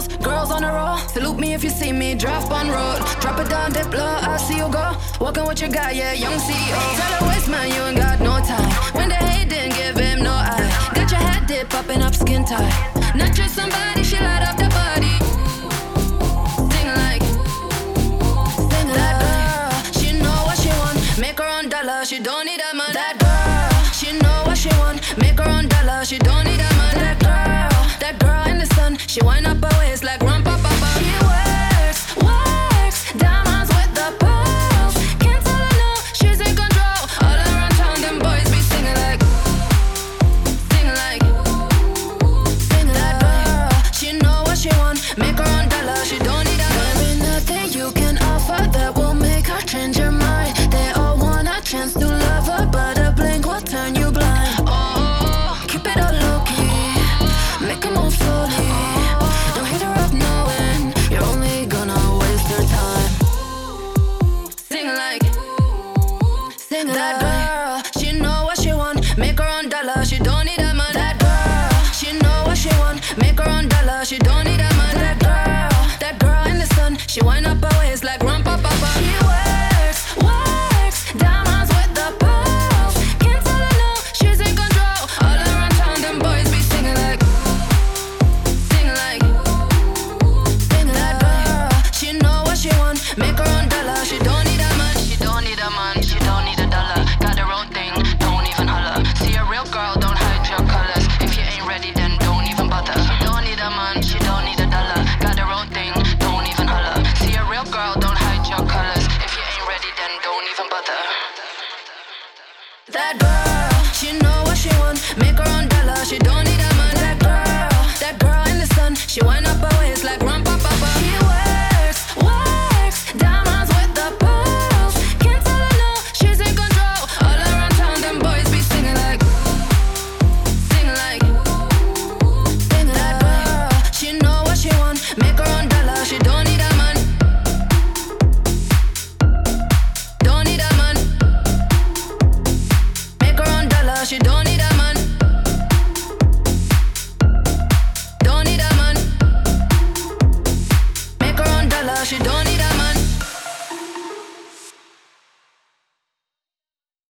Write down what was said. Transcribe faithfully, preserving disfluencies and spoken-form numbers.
girls, girls on the roll. Salute me if you see me, draft on road. Drop it down, dip low, I see you go. Walking with your guy, yeah, young C E O. Tell her waste man, you ain't got no time. When they hate, didn't give him no eye. Got your head dip, popping up skin tight. Not just somebody, she light up the body. Sing like, sing that girl. She know what she want, make her own dollar. She don't need a man. That girl, she know what she want, make her own dollar. She don't need a man. That girl, that girl in the sun, she wind up her waist like grandpa papa. She works, works, diamonds with the pearls. Can't tell her no, she's in control. All around town, them boys be singing like, singing like, singing that girl. She know what she want, make her own dollar. She don't need a man. There ain't nothing you can offer that will make her change her mind. They all want a chance to love her, but a blink will turn you blind. Oh, keep it all low key, make her move slowly. Don't hit her up knowing you're only gonna waste your time. Sing like, sing that girl. She know what she want, make her own dollar. She don't need a man. That girl, she know what she want, make her own dollar. She don't need a man. That girl, that girl in the sun, she wind up her waist like grandpa papa. She works, works, diamonds with the pearls. Can't tell her no, she's in control. All around town, them boys be singing like, singing like, singing that girl. She know what she want, make her own dollar. She don't need a man. She don't need a man. She don't need a dollar. Got her own thing, don't even holler. See a real girl, don't hide your colors. If you ain't ready, then don't even bother. She don't need a man. She don't need a dollar. Got her own thing, don't even holler. See a real girl, don't hide your colors. If you ain't ready, then don't even bother. That girl, she know what she want, make her own dollar. She don't